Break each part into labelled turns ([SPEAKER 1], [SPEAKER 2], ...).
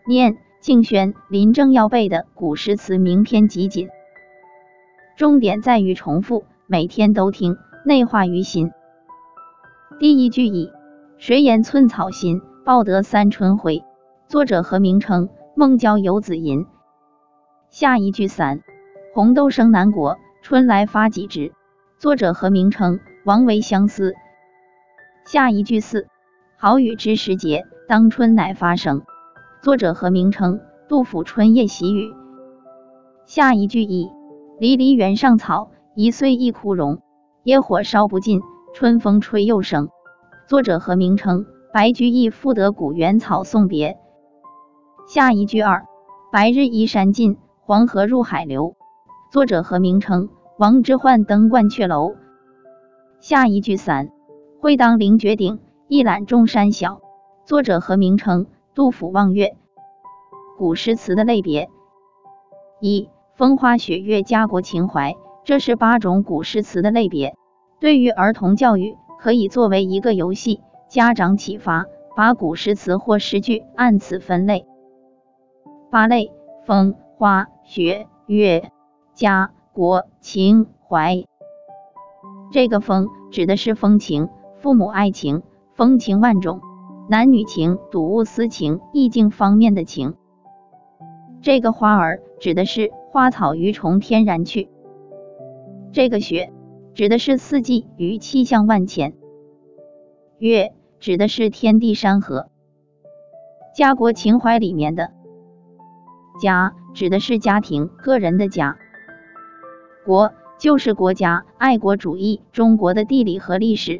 [SPEAKER 1] 念敬轩临正要背的古诗词名篇集锦，重点在于重复，每天都听，内化于心。第一句一，谁言寸草心，报得三春晖。作者何明诚，孟郊游子吟。下一句三，红豆生南国，春来发几枝。作者何明诚，王维相思。下一句四，好雨知时节，当春乃发生。作者何明诚，杜甫春夜喜雨。下一句一，离离原上草，一岁一枯荣。野火烧不尽，春风吹又生。作者何明诚，白居易赋得古原草送别。下一句二，白日依山尽，黄河入海流。作者何明诚，王之涣登鹳雀楼。下一句三，会当凌绝顶，一览众山小。作者何明诚，杜甫望岳。古诗词的类别：一、风花雪月家国情怀，这是8种古诗词的类别。对于儿童教育，可以作为一个游戏，家长启发，把古诗词或诗句按此分类。8类：风、花、雪、月、家、国、情、怀。这个风指的是风情、父母爱情，风情万种，男女情、睹物思情、意境方面的情。这个花儿指的是花草鱼虫天然趣。这个雪指的是四季与气象万千。月指的是天地山河。家国情怀里面的家指的是家庭、个人的家。国就是国家、爱国主义、中国的地理和历史。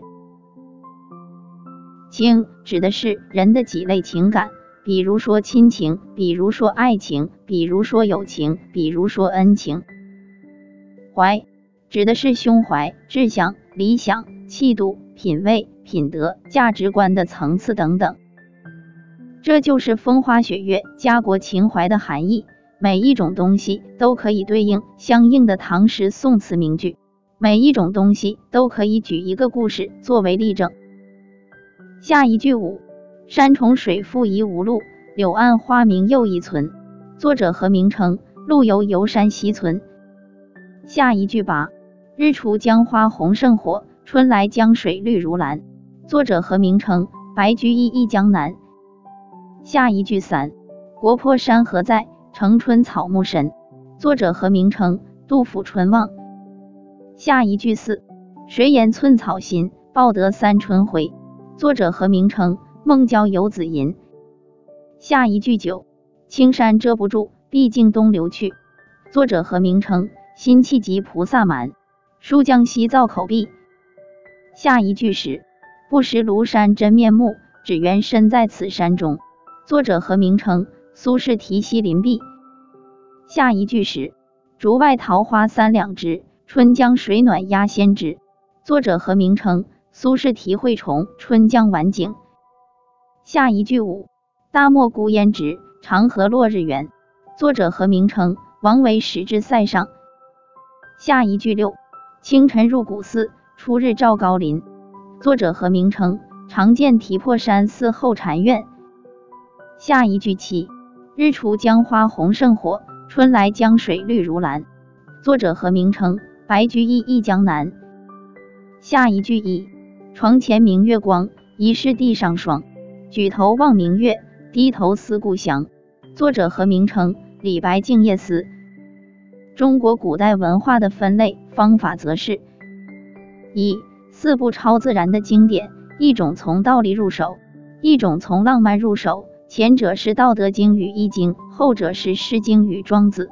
[SPEAKER 1] 情指的是人的几类情感，比如说亲情，比如说爱情，比如说友情，比如说恩情。怀指的是胸怀、志向、理想、气度、品味、品德、价值观的层次等等。这就是风花雪月、家国情怀的含义。每一种东西都可以对应相应的唐诗宋词名句，每一种东西都可以举一个故事作为例证。下一句五，山重水复疑无路，柳暗花明又一村。作者何明诚，陆游游山西村。下一句八，日出江花红胜火，春来江水绿如蓝。作者何明诚，白居易忆江南。下一句三，国破山河在，城春草木深。作者何明诚，杜甫春望。下一句四，谁言寸草心，报得三春晖。作者何明诚，孟郊游子吟。下一句九，青山遮不住，毕竟东流去。作者何明诚，辛弃疾菩萨蛮。书江西造口壁。下一句十，不识庐山真面目，只缘身在此山中。作者何明诚，苏轼题西林壁。下一句十，竹外桃花三两枝，春江水暖鸭先知。作者何明诚，苏轼题惠崇春江晚景。下一句五，大漠孤烟直，长河落日圆。作者何明诚，王维时之塞上。下一句六，清晨入古寺，初日照高林。作者何明诚，常见提破山寺后禅院。下一句七，日出江花红胜火，春来江水绿如蓝。作者何明诚，白居易忆江南。下一句一，床前明月光，疑是地上霜。举头望明月，低头思故乡。作者何明诚，李白静夜思。中国古代文化的分类方法则是：一、4部超自然的经典，一种从道理入手，一种从浪漫入手，前者是《道德经》与《易经》，后者是《诗经》与《庄子》。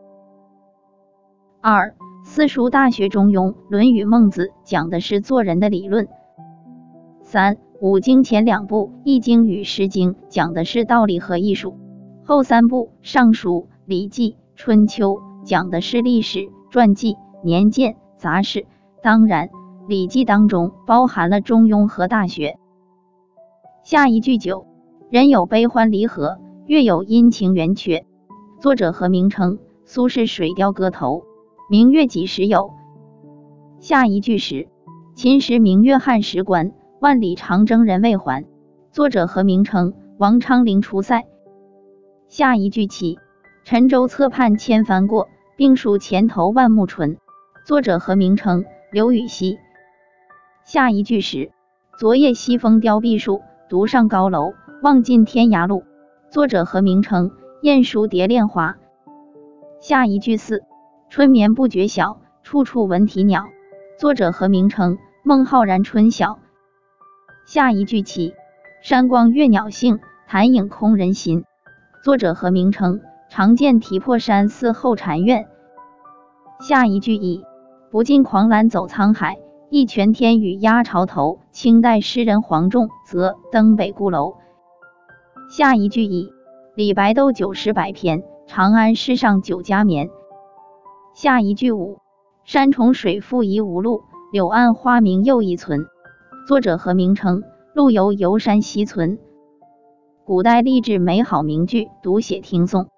[SPEAKER 1] 二、四书大学中庸、论语、孟子讲的是做人的理论。三、五经前2部《易经》与《诗经》讲的是道理和艺术，后3部《尚书》《礼记》《春秋》讲的是历史、传记、年鉴、杂事。当然，《礼记》当中包含了中庸和大学。下一句九，人有悲欢离合，月有阴晴圆缺。作者何明诚，苏轼水调歌头。明月几时有？下一句十，秦时明月汉时关，万里长征人未还。作者何明诚，王昌龄出塞。 下一句起，沉舟侧畔千帆过，病树前头万木春。作者和名称刘禹锡。下一句是，昨夜西风凋碧树，独上高楼，望尽天涯路。作者和名称雁书蝶恋花。下一句四，春眠不觉晓，处处闻啼鸟。作者和名称孟浩然春晓。下一句七，山光悦鸟性，潭影空人心。作者和名称常见提破山寺后禅院。下一句一，不尽狂澜走沧海，一拳天雨压潮头。清代诗人黄仲则登北固楼。下一句一，李白斗酒诗百篇，长安市上酒家眠。下一句五，山重水复疑无路，柳暗花明又一村。作者和名称陆游游山西村。古代励志美好名句读写听诵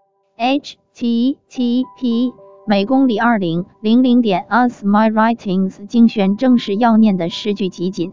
[SPEAKER 1] http 每公里2000.us My Writings 精选正式要念的诗句集锦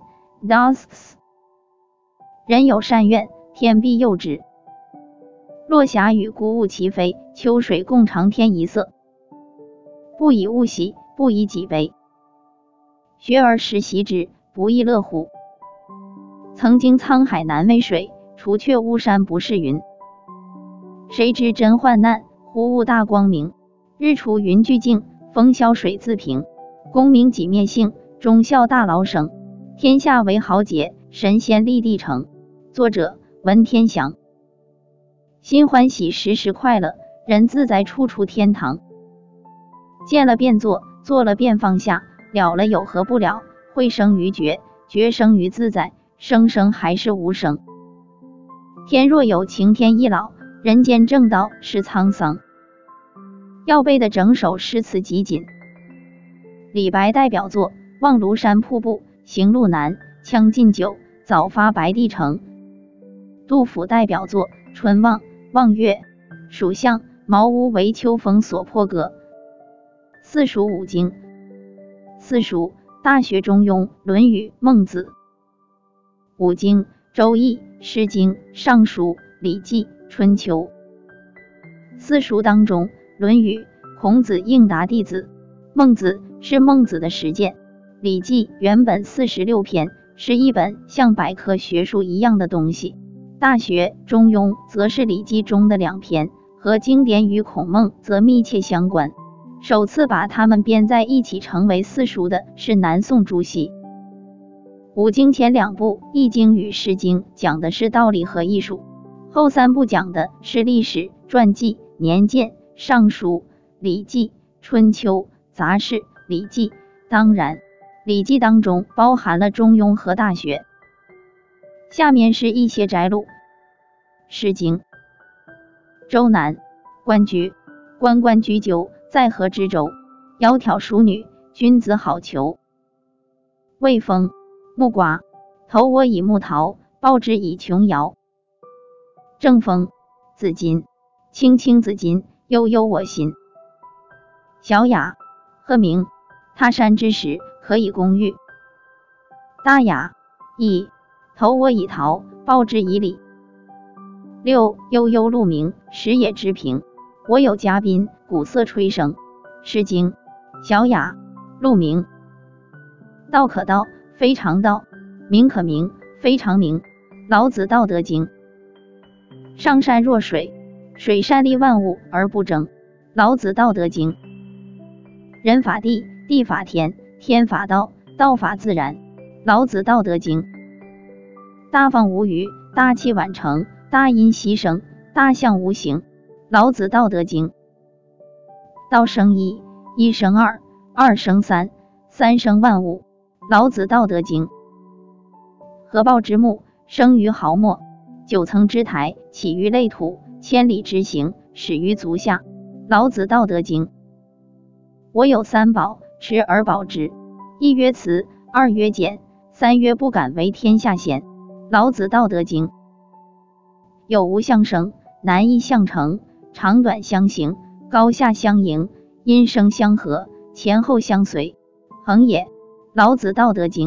[SPEAKER 1] DOS 人有善愿，天必佑之。落霞与孤鹜齐飞，秋水共长天一色。不以物喜，不以己悲。学而时习之，不亦乐乎？曾经沧海难为水，除却巫山不是云。谁知真患难，忽悟大光明。日出云俱净，风消水自平。功名几灭性，忠孝大劳声。天下为豪杰，神仙立地成。作者文天祥。心欢喜时时快乐，人自在处处天堂。见了便做，做了便放下，了了有何不了？会生于觉，觉生于自在，生生还是无生。天若有情天亦老，人间正道是沧桑。要背的整首诗词集锦。李白代表作《望庐山瀑布》《行路难》《将进酒》《早发白帝城》。杜甫代表作《春望》《望月》《蜀相》《茅屋为秋风所破歌》。四书五经。四书：大学、中庸、论语、孟子。五经：周易、诗经、尚书、礼记、春秋。四书当中，论语，孔子应答弟子；孟子是孟子的实践；礼记原本46篇，是一本像百科学术一样的东西；大学、中庸则是礼记中的2篇，和经典与孔孟则密切相关。首次把它们编在一起成为四书的是南宋朱熹。五经前2部《易经》与《诗经》讲的是道理和艺术，后3部讲的是历史、传记、年鉴、尚书、礼记、春秋、杂事、礼记。当然，礼记当中包含了中庸和大学。下面是一些摘录。诗经。周南，关雎，关关雎鸠，在河之洲。窈窕淑女，君子好逑。卫风，木瓜，投我以木桃，报之以琼瑶。正风，子襟，青青子衿，悠悠我心。小雅，鹤鸣，他山之石，可以攻玉。大雅，亦，投我以桃，报之以李。六，悠悠鹿鸣，食野之苹。我有嘉宾，鼓瑟吹笙。诗经。小雅，鹿鸣。道可道，非常道；名可名，非常名。老子道德经。上善若水，水善利万物而不争。老子道德经。人法地，地法天，天法道，道法自然。老子道德经。大放无余，大器晚成，大音希声，大象无形。老子道德经。道生一，一生二，二生三，三生万物。老子道德经。合抱之木，生于毫末；九层之台，起于垒土；千里之行，始于足下。老子道德经。我有三宝，持而保之：一曰慈，二曰俭，三曰不敢为天下先。老子道德经。有无相生，难易相成，长短相形，高下相迎，音声相和，前后相随，恒也。老子道德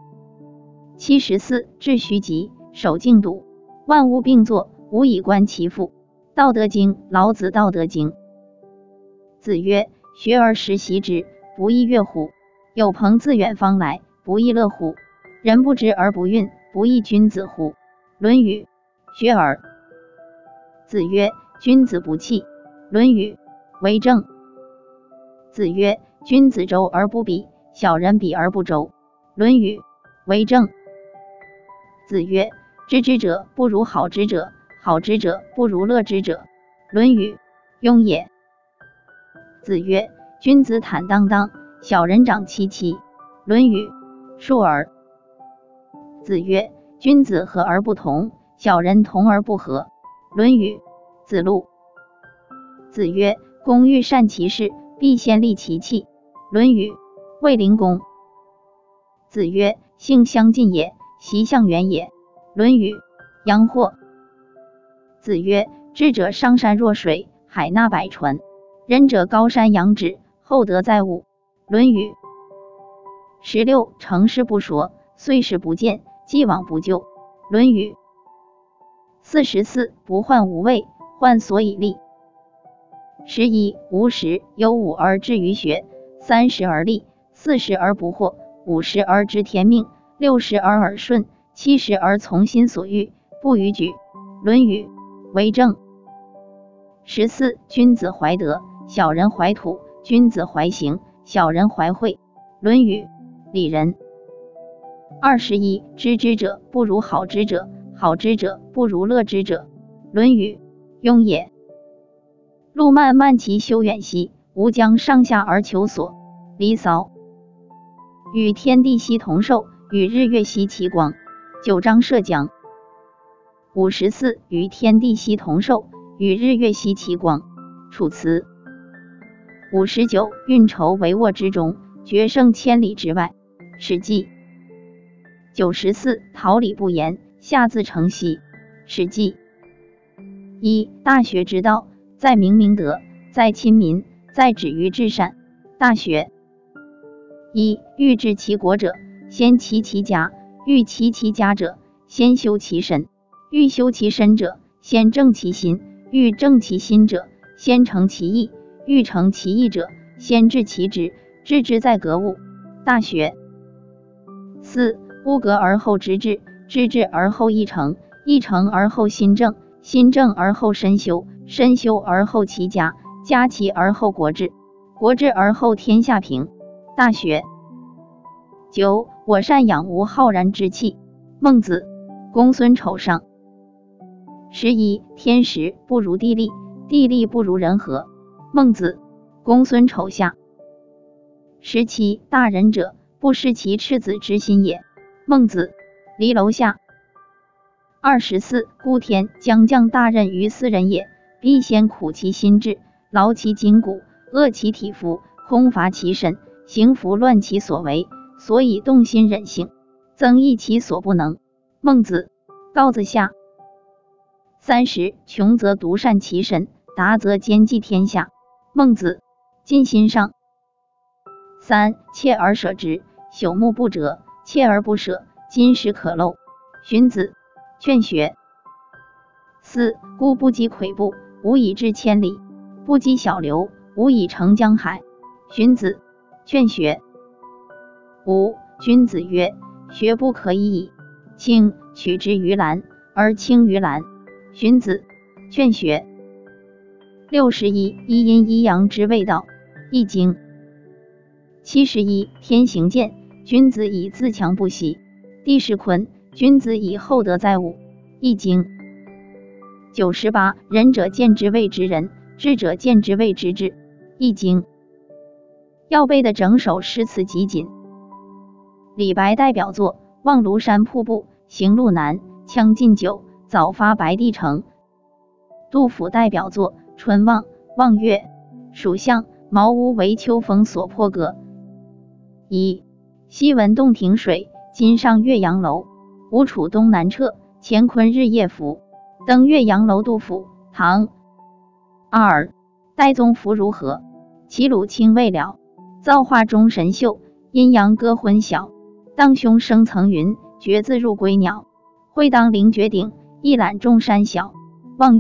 [SPEAKER 1] 经。74，致虚极，守静笃，万物并作，无以观其父。 道德经，老子道德经。子曰：学而时习之，不亦说乎？有朋自远方来，不亦乐乎？人不知而不愠，不亦君子乎？论语。学而。子曰：君子不器。论语。为政。子曰：君子周而不比，小人比而不周。论语。为政。子曰：知之者不如好之者，好之者不如乐之者。论语。雍也。子曰：君子坦荡荡，小人长戚戚。论语。述而。子曰：君子和而不同，小人同而不和。论语。子路。子曰：工欲善其事，必先利其器。论语。卫灵公。子曰：性相近也，习相远也。论语。阳货。子曰：智者上善若水，海纳百川；仁者高山仰止，厚德载物。论语。16. 成事不说，遂事不见，既往不咎。论语。44. 不患无位，患所以立。11. 无时，有五而志于学，30而立，40而不惑，50而知天命，60而耳顺，70而从心所欲，不逾矩。论语。为政。14. 君子怀德，小人怀土；君子怀行，小人怀惠。论语。礼仁。21. 知之者不如好之者，好之者不如乐之者。论语。雍也。路漫漫其修远兮，吾将上下而求索。离骚。与天地兮同寿，与日月兮齐光。九章涉江。54. 与天地兮同寿，与日月兮齐光。楚辞。59. 运筹帷幄之中，决胜千里之外。史记。94. 桃李不言，下自成蹊。史记。1. 大学之道，在明明德，在亲民，在止于至善。大学。1. 欲治其国者，先齐其家；欲齐其家者，先修其身；欲修其身者，先正其心；欲正其心者，先诚其意；欲诚其意者，先治其职。治之在格物。大学。4. 屋革而后知治，知治而后议成，议成而后心正，心正而后身修，身修而后齐家，家齐而后国治，国治而后天下平。大学。9. 我善养无浩然之气。孟子。公孙丑上。11. 天时不如地利，地利不如人和。孟子。公孙丑下。17. 大仁者，不失其赤子之心也。孟子。离楼下。24. 故天将降大任于斯人也，必先苦其心志，劳其筋骨，饿其体肤，空乏其身，行拂乱其所为，所以动心忍性，增益其所不能。孟子。告子下。30. 穷则独善其身，达则兼济天下。孟子。尽心上。3. 锲而舍之，朽木不折；锲而不舍，金石可镂。荀子。劝学。4. 故不积跬步，无以至千里；不积小流，无以成江海。荀子。劝学。5. 君子曰：学不可以已。青，取之于蓝而青于蓝。荀子。劝学。61. 一阴一阳之谓道。易经。71. 天行健，君子以自强不息。地势坤，君子以厚德载物。易经。98. 仁者见之谓之仁，智者见之谓之智。易经。要背的整首诗词集锦。李白代表作：望庐山瀑布，行路难；将进酒，早发白帝城。杜甫代表作：春望、望月。蜀相、茅屋为秋风所破歌。1. 西闻洞庭水，今上岳阳楼。吴楚东南坼，乾坤日夜浮。登岳阳楼杜甫，唐。2. 岱宗夫如何？齐鲁青未了。造化钟神秀，阴阳割昏晓。荡胸生层云，决眦入归鸟。会当凌绝顶，一览众山小。望月，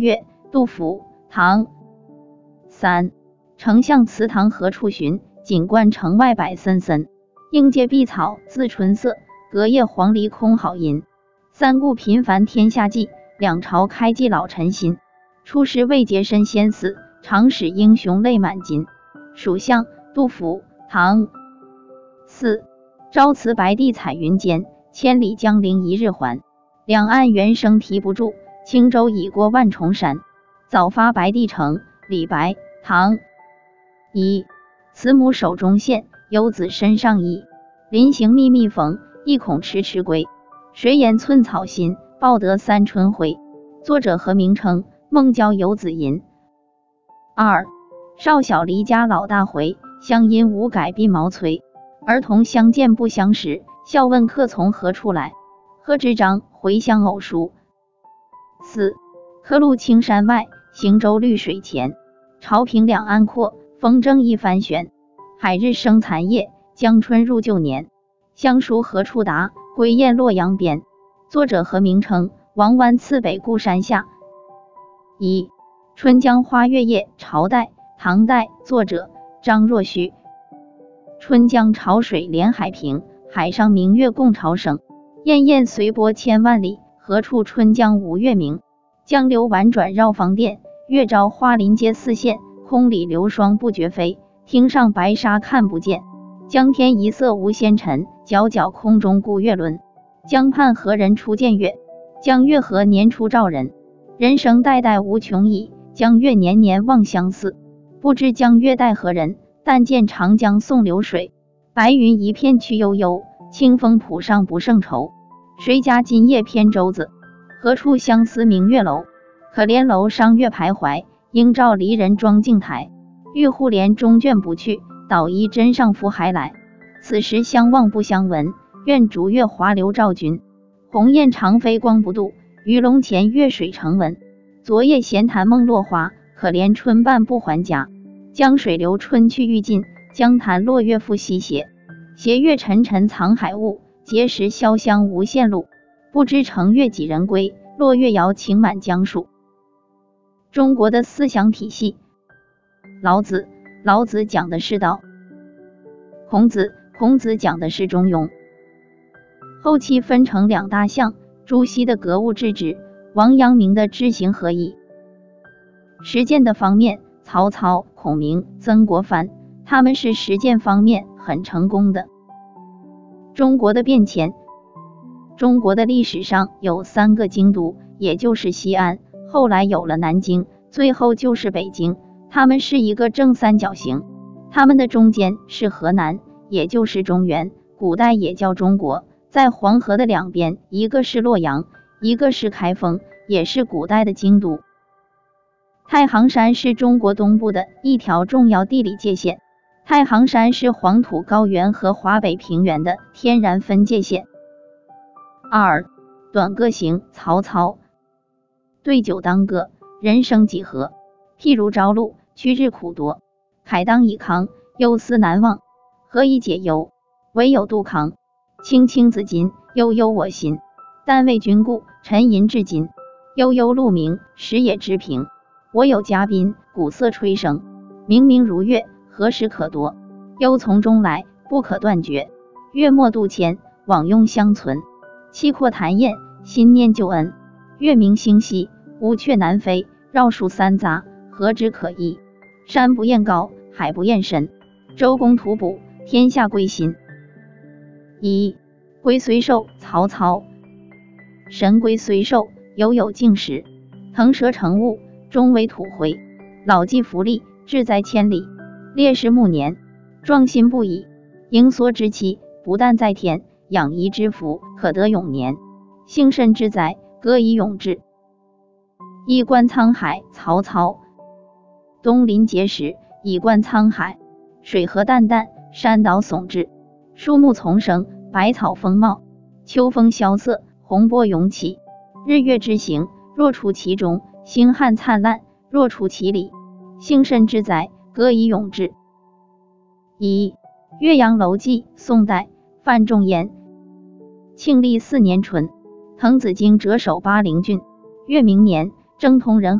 [SPEAKER 1] 杜甫，唐。3. 丞相祠堂何处寻？锦官城外柏森森。应阶碧草自春色，隔叶黄鹂空好音。三顾频繁天下计，两朝开济老臣心。出师未捷身先死，长使英雄泪满襟。蜀相，杜甫，唐。4. 朝辞白帝彩云间，千里江陵一日还。两岸猿声啼不住，轻舟已过万重山。早发白帝城，李白，唐。1. 慈母手中线，游子身上衣。临行密密缝，意恐迟迟归。谁言寸草心，报得三春晖。作者和名称，孟郊游子吟。2. 少小离家老大回，乡音无改鬓毛衰。儿童相见不相识，笑问客从何处来。贺知章回乡偶书。4. 客路青山外，行舟绿水前。潮平两岸阔，风正一帆悬。海日生残夜，江春入旧年。乡书何处达？归雁洛阳边。作者和名称，王湾次北固山下。1. 春江花月夜，朝代，唐代，作者张若虚。春江潮水连海平，海上明月共潮生。滟滟随波千万里，何处春江无月明？江流宛转绕芳甸，月照花林皆似霰。空里流霜不觉飞，汀上白沙看不见。江天一色无纤尘，皎皎空中顾月轮。江畔何人初见月？江月何年初照人？人生代代无穷已，江月年年望相似。不知江月待何人？但见长江送流水。白云一片去悠悠，清风浦上不胜愁。谁家今夜扁舟子？何处相思明月楼？可怜楼上月徘徊，应照离人妆镜台。玉户帘中卷不去，捣衣砧上拂还来。此时相望不相闻，愿逐月华流照君。鸿雁长飞光不度，鱼龙潜跃水成文。昨夜闲谈梦落花，可怜春半不还家。江水流春去欲尽，江潭落月复西斜。斜月沉沉藏海雾，碣石潇湘无限路。不知乘月几人归，落月摇情满江树。中国的思想体系。老子，老子讲的是道。孔子，孔子讲的是中庸。后期分成两大项，朱熹的格物致知，王阳明的知行合一。实践的方面，曹操、孔明、曾国藩，他们是实践方面很成功的。中国的变迁。中国的历史上有3个京都，也就是西安，后来有了南京，最后就是北京，它们是一个正三角形，它们的中间是河南，也就是中原，古代也叫中国。在黄河的两边，一个是洛阳，一个是开封，也是古代的京都。太行山是中国东部的一条重要地理界限，太行山是黄土高原和华北平原的天然分界线。2. 短歌行，曹操。对酒当歌，人生几何？譬如朝露，去日苦多。慨当以慷，忧思难忘。何以解忧？唯有杜康。青青子衿，悠悠我心。但为君故，沉吟至今。悠悠鹿鸣，食野之苹。我有嘉宾，鼓瑟吹笙。明明如月，何时可掇？忧从中来，不可断绝。月末渡迁，往用相存。气阔谈宴，心念旧恩。月明星稀，乌鹊南飞。绕树三匝，何之可依？山不厌高，海不厌深。周公吐哺，天下归心。1. 龟虽寿，曹操。神龟虽寿，犹有竟时。腾蛇乘雾，终为土灰。老骥伏枥，志在千里。烈士暮年，壮心不已。盈缩之期，不但在天，养怡之福，可得永年。幸甚之哉，歌以咏志。以观沧海，曹操。东临碣石，以观沧海。水何澹澹，山岛竦峙。树木丛生，百草丰茂。秋风萧瑟，洪波涌起。日月之行，若处其中。星汉灿烂，若处其里。幸甚之哉，歌以咏志。1. 岳阳楼记，宋代，范仲淹。庆历4年春，滕子京谪守巴陵郡。越明年，政通人和，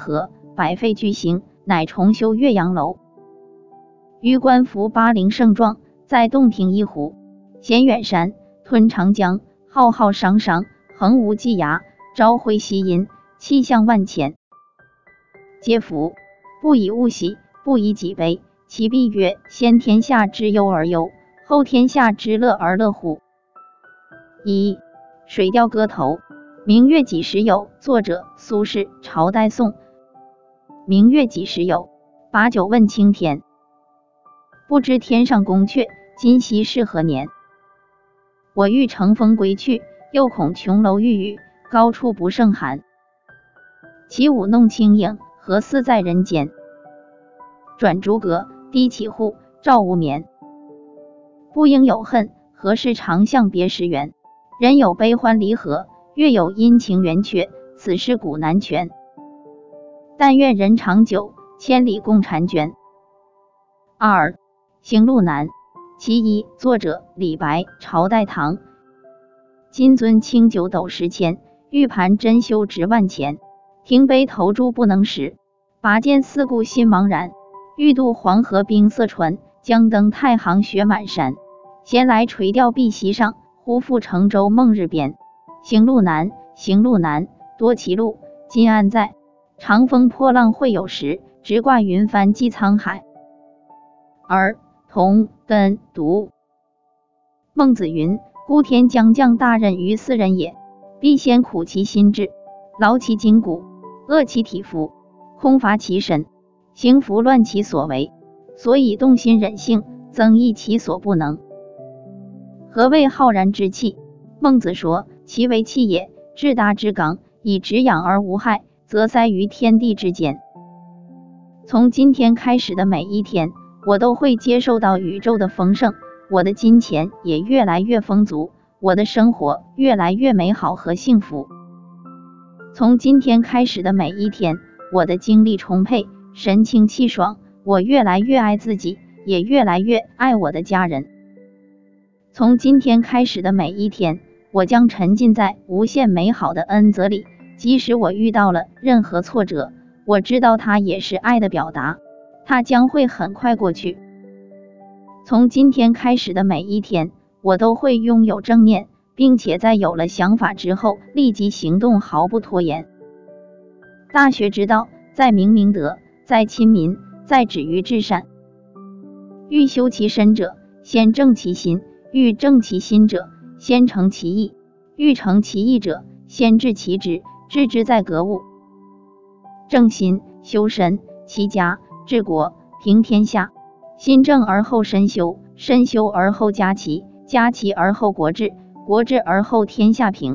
[SPEAKER 1] 百废俱兴，乃重修岳阳楼。余观夫80胜状，在洞庭一湖，衔远山，吞长江，浩浩汤汤，横无际涯，朝晖夕阴，气象万千。嗟夫！不以物喜，不以己悲。其必曰：先天下之忧而忧，后天下之乐而乐乎？一、水调歌头。明月几时有？作者苏轼，朝代宋。明月几时有？把酒问青天。不知天上宫阙，今夕是何年？我欲乘风归去，又恐琼楼玉宇，高处不胜寒。起舞弄清影，何似在人间？转朱阁，低绮户，照无眠。不应有恨，何事长向别时圆？人有悲欢离合，月有阴晴圆缺，此事古难全。但愿人长久，千里共婵娟。二、行路难。其一，作者李白，朝代唐。金樽清酒斗十千，玉盘珍羞值万钱。停杯投箸不能食，拔剑四顾心茫然。欲渡黄河冰塞川，将登太行雪满山。闲来垂钓碧溪上，忽复乘舟梦日边。行路难，行路难，多歧路，今安在？长风破浪会有时，直挂云帆济沧海。二、同根读。孟子云：故天将降大任于斯人也，必先苦其心志，劳其筋骨，饿其体肤，空乏其身，行拂乱其所为，所以动心忍性，增益其所不能。何谓浩然之气？孟子说：其为气也，至大之刚，以直养而无害，则塞于天地之间。从今天开始的每一天，我都会接受到宇宙的丰盛，我的金钱也越来越丰足，我的生活越来越美好和幸福。从今天开始的每一天，我的精力充沛，神清气爽，我越来越爱自己，也越来越爱我的家人。从今天开始的每一天，我将沉浸在无限美好的恩泽里，即使我遇到了任何挫折，我知道它也是爱的表达，它将会很快过去。从今天开始的每一天，我都会拥有正念，并且在有了想法之后立即行动，毫不拖延。大学之道，在明明德，在亲民，在止于至善。欲修其身者，先正其心；欲正其心者，先诚其意；欲诚其意者，先治其志。志之在格物。正心，修身，齐家，治国，平天下。心正而后身修，身修而后家齐，家齐而后国治，国治而后天下平。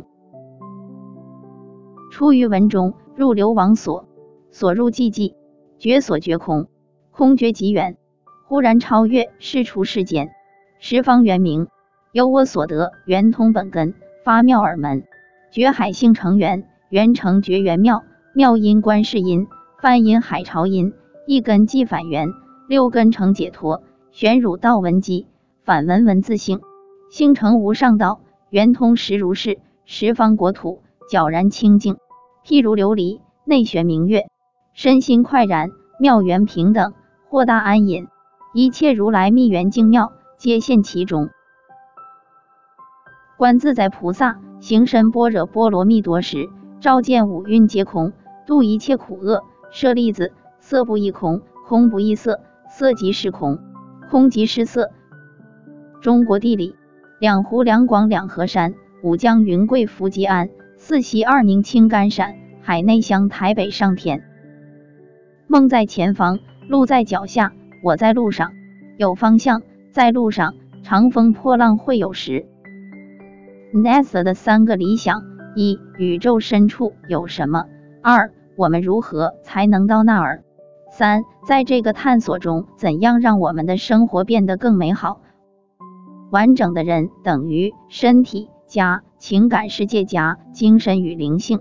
[SPEAKER 1] 出于文中，入流亡所，所入寂寂，觉所觉空，空觉极远，忽然超越，是出世间。十方圆明，由我所得，圆通本根，发妙耳门，觉海性成圆，圆成觉圆妙，妙因观世音，梵音海潮音，一根即反圆，六根成解脱，玄儒道文机，反闻文字性，性成无上道，圆通实如是，十方国土皎然清净，譬如琉璃，内玄明月，身心快然，妙圆平等，豁大安隐，一切如来密圆精妙，皆现其中。观自在菩萨行深般若波罗蜜多时，照见五蕴皆空，度一切苦厄。舍利子，色不异空，空不异色，色即是空，空即是色。中国地理：两湖两广两河山，五江云贵福吉安，四溪二宁青甘陕，海内乡台北上天。梦在前方，路在脚下，我在路上，有方向，在路上，长风破浪会有时。NASA 的3个理想：一、宇宙深处有什么？2、我们如何才能到那儿？3、在这个探索中，怎样让我们的生活变得更美好？完整的人等于身体加情感世界加精神与灵性。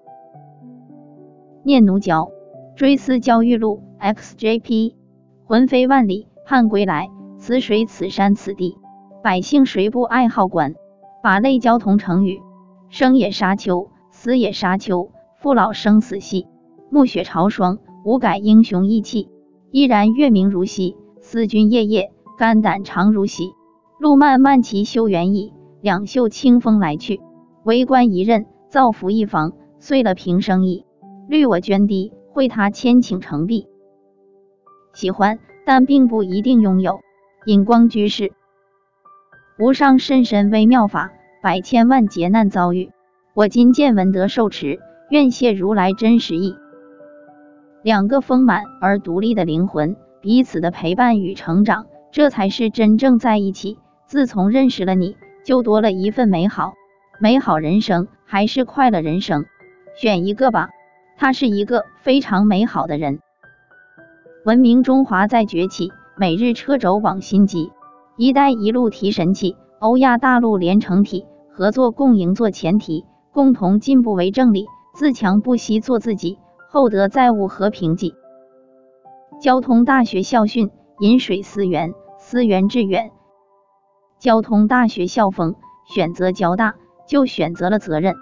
[SPEAKER 1] 念奴娇，追思焦裕禄 XJP， 魂飞万里盼归来，此水此山此地，百姓谁不爱好观？把类交同成语：生也沙丘，死也沙丘，父老生死系，暮雪朝霜， 无改英雄意气。依然月明如昔，思君夜夜，肝胆常如洗。路漫漫其修远矣，两袖清风来去。为官一任，造福一方，遂了平生意。虑我涓滴，会他千顷成璧。喜欢，但并不一定拥有。隐光居士。无上甚深微妙法，百千万劫难遭遇。我今见闻得受持，愿谢如来真实义。两个丰满而独立的灵魂，彼此的陪伴与成长，这才是真正在一起。自从认识了你，就多了一份美好。美好人生还是快乐人生，选一个吧。他是一个非常美好的人。文明中华在崛起，每日车轴往新机。一带一路提神器，欧亚大陆连成体，合作共赢做前提，共同进步为正理，自强不息做自己，厚德载物和平济。交通大学校训：饮水思源，思源致远。交通大学校风：选择交大，就选择了责任。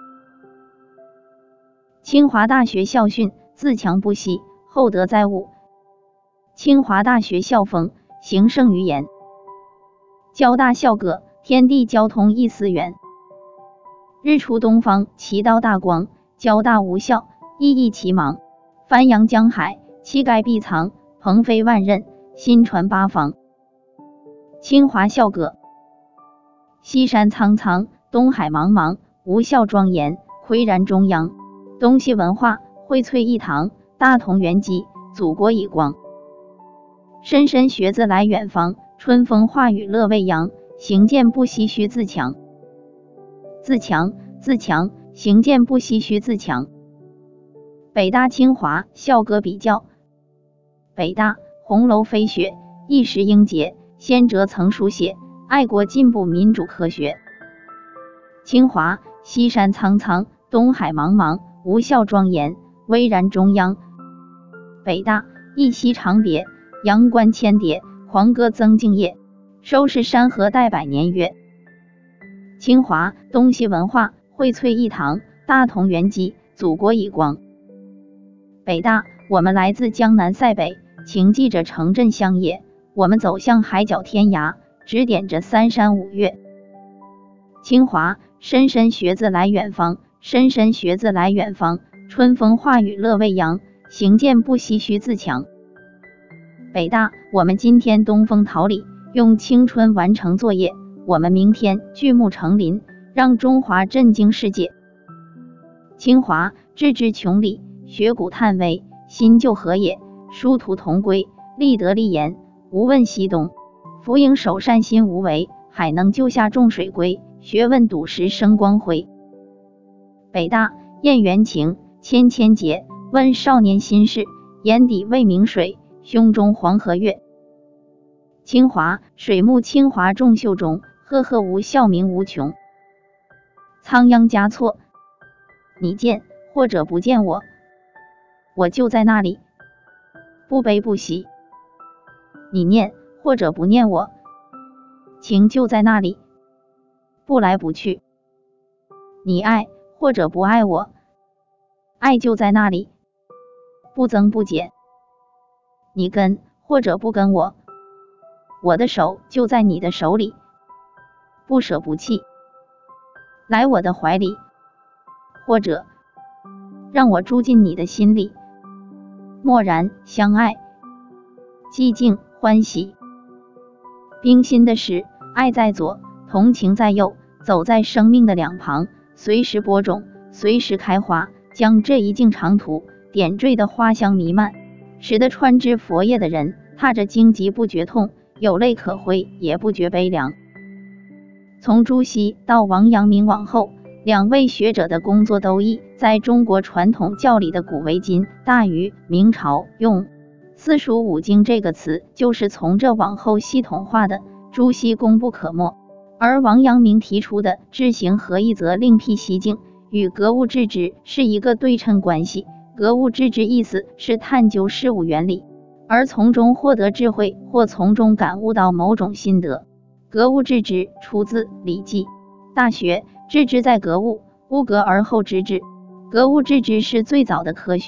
[SPEAKER 1] 清华大学校训：自强不息，厚德载物。清华大学校风：行胜于言。交大校歌：天地交通一思源。日出东方，其道大光；交大无校，意义其芒。翻扬江海，气概必藏；鹏飞万仞，心传八方。清华校歌：西山苍苍，东海茫茫，无校庄严，岿然中央。东西文化荟萃一堂，大同源基，祖国以光。莘莘学子来远方，春风化雨乐未央。行健不息须自强，自强自强，行健不息须自强。北大清华校歌比较：北大红楼飞雪，一时英杰，先哲曾书写，爱国进步民主科学。清华西山苍苍，东海茫茫，无校庄严，巍然中央。北大一夕长别，阳关千叠，狂歌增敬业，收拾山河待百年月。清华东西文化荟萃一堂，大同源基，祖国以光。北大我们来自江南塞北，情系着城镇乡野，我们走向海角天涯，指点着三山五岳。清华莘莘学子来远方，莘莘学子来远方，春风化雨乐未央，行健不息须自强。北大我们今天东风桃李，用青春完成作业，我们明天巨木成林，让中华震惊世界。清华志之穷理，学古探微，新旧合也，殊途同归，立德立言，无问西东。福营首善心无为，海能救下重水龟，学问笃实生光辉。北大验元情，千千结，问少年心事，眼底未明水，胸中黄河月。清华水木清华众秀中，赫赫无校名无穷。仓央嘉措：你见或者不见我，我就在那里，不悲不喜。你念或者不念我，情就在那里，不来不去。你爱或者不爱我，爱就在那里，不增不减。你跟或者不跟我，我的手就在你的手里，不舍不弃。来我的怀里，或者让我住进你的心里，默然相爱，寂静欢喜。冰心的是，爱在左，同情在右，走在生命的两旁，随时播种，随时开花，将这一径长途点缀的花香弥漫，使得穿之佛业的人踏着荆棘不觉痛，有泪可挥也不觉悲凉。从朱熹到王阳明往后，两位学者的工作都意在中国传统教理的古为今，大于明朝用四书五经这个词就是从这往后系统化的。朱熹功不可没，而王阳明提出的知行合一则另辟蹊径，与格物致知是一个对称关系。格物致知意思是探究事物原理，而从中获得智慧，或从中感悟到某种心得。格物致知出自《礼记·大学》，致知在格物，物格而后知之。格物致知是最早的科学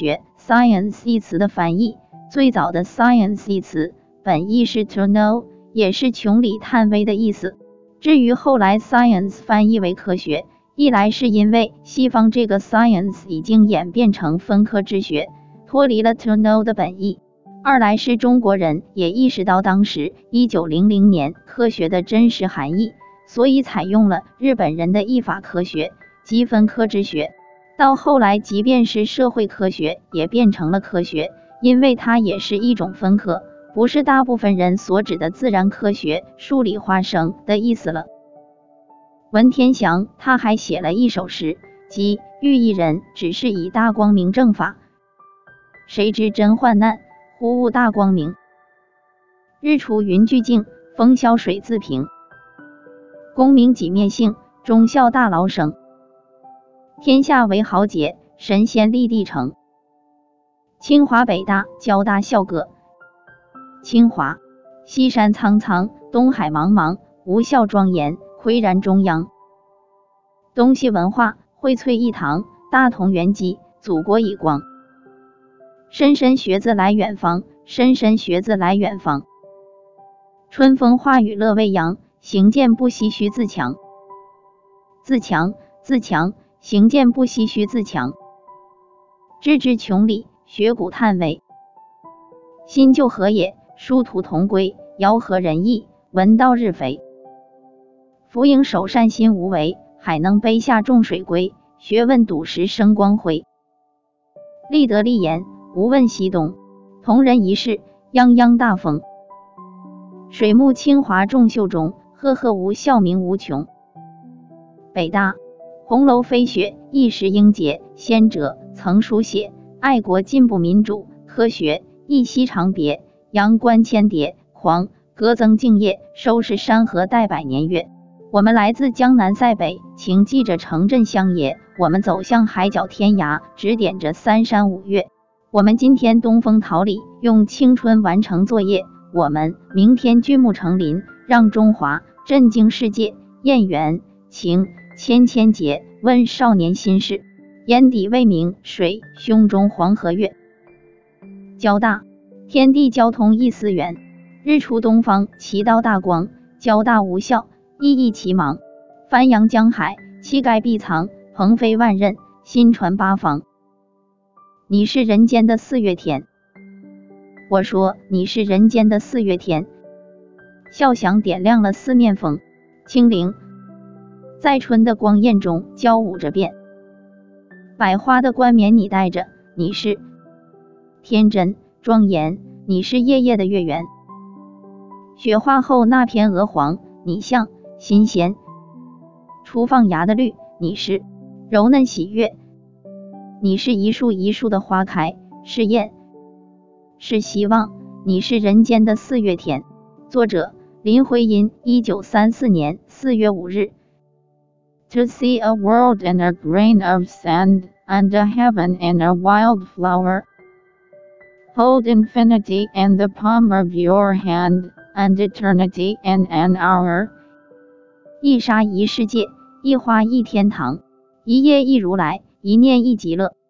[SPEAKER 1] science 一词的翻译。最早的 science 一词本意是 to know， 也是穷理探微的意思。至于后来 science 翻译为科学，一来是因为西方这个 science 已经演变成分科之学，脱离了 to know 的本意；二来是中国人也意识到当时1900年科学的真实含义，所以采用了日本人的译法科学，即分科之学。到后来即便是社会科学也变成了科学，因为它也是一种分科，不是大部分人所指的自然科学、数理化生的意思了。文天祥他还写了一首诗，即欲一人只是以大光明正法，谁知真患难，忽悟大光明。日出云俱净，风消水自平。功名几灭性，忠孝大劳生。天下为豪杰，神仙立地成。清华北大交大校歌。清华，西山苍苍，东海茫茫，无效庄严，岿然中央。东西文化荟萃一堂，大同元基，祖国以光。莘莘学子来远方，莘莘学子来远方。春风化雨乐未央，行健不唏嘘自强。自强，自强，行健不唏嘘自强。知之穷理，学古探微。新旧合也，殊途同归，尧和仁义，文道日肥。浮盈首善心无为，海能杯下众水归，学问笃实生光辉。立德立言，无问西东，同人一事，泱泱大风。水木清华众秀中，赫赫无校名无穷。北大，红楼飞雪，一时英杰，先哲曾书写，爱国进步民主科学，一夕长别，扬官千叠，狂歌增敬业，收拾山河待百年月。我们来自江南塞北，请记着城镇乡野，我们走向海角天涯，指点着三山五岳。我们今天东风桃李，用青春完成作业，我们明天巨木成林，让中华震惊世界。燕园情千千结，问少年心事，眼底未明水，胸中黄河月。交大，天地交通一丝源，日出东方，其道大光。交大无校，意义其芒。翻扬江海，气概必藏，鹏飞万仞，心传八方。你是人间的四月天，我说你是人间的四月天。笑响点亮了四面风，清灵在春的光艳中交舞着变。百花的冠冕你戴着，你是天真庄严，你是夜夜的月圆。雪化后那片鹅黄，你像新鲜初放芽的绿，你是柔嫩喜悦。你是一树一树的花开，是艳是希望，你是人间的四月天。作者林徽因，1934年4月5日。To see a world in a grain of sand, and a heaven in a wildflower. Hold infinity in the palm of your hand, and eternity in an hour. 一沙一世界，一花一天堂，一叶一如来，一念一极乐。